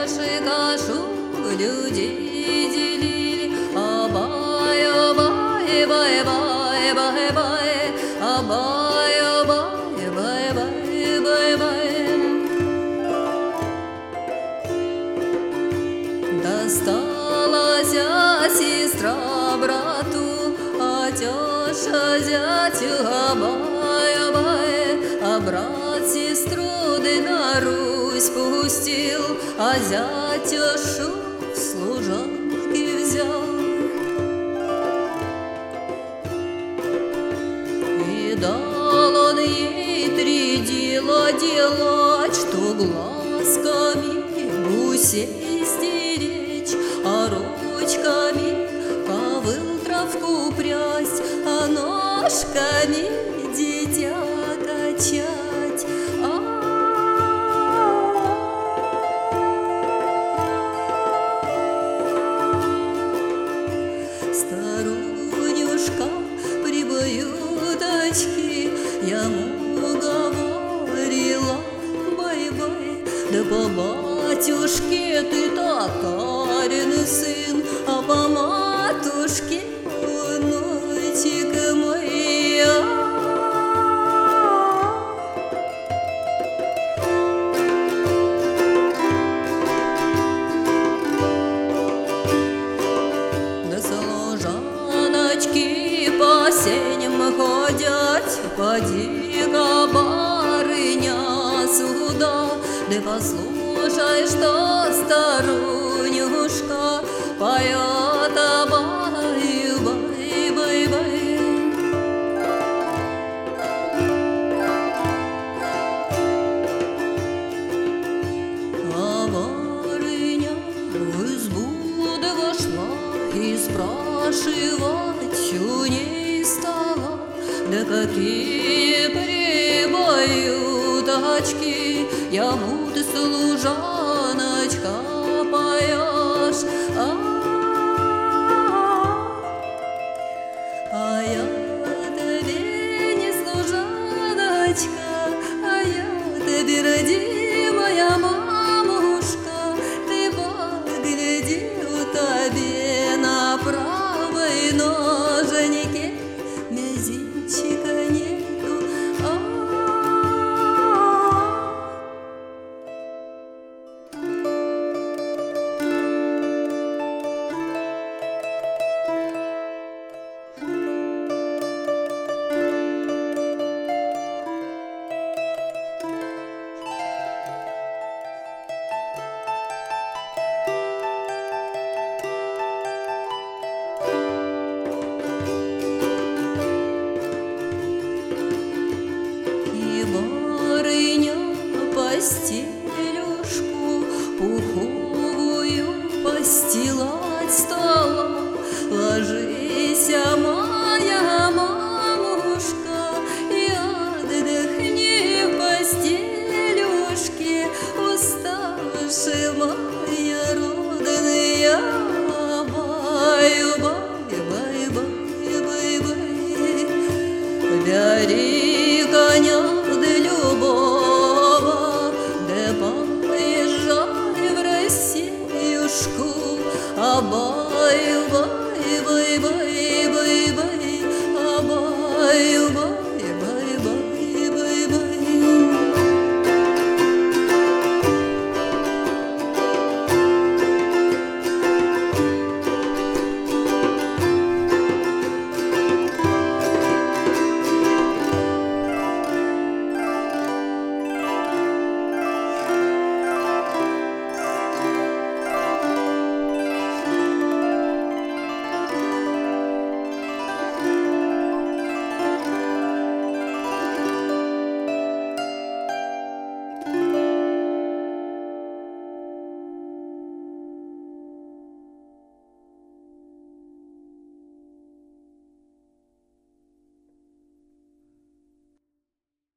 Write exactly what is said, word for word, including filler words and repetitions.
чаши кашу людей делили. Абай, абай, бай, бай, бай, бай, абай, абай, бай, бай, бай, бай. Досталась сестра брату, а тёща зятю. Абай, абай, а брат сестру да на Русь пустил, а зятюшу в служанки взял. И дал он ей три дела делать, что глазками гусей стеречь, а ручками ковыл травку прясть, а ножками дитя качать. Старунюшка при баюточке ему говорила: бай-бай, да по батюшке ты татарин сын, а по матушке внучек мой. По сеням ходят, поди-ка, барыня, сюда, да послушай, что старунюшка поет: абай, бай, бай, бай. А барыня в избу да вошла и спрашивает у ней стала: да какие прибаюточки ему ты, служаночка, поешь? А, а я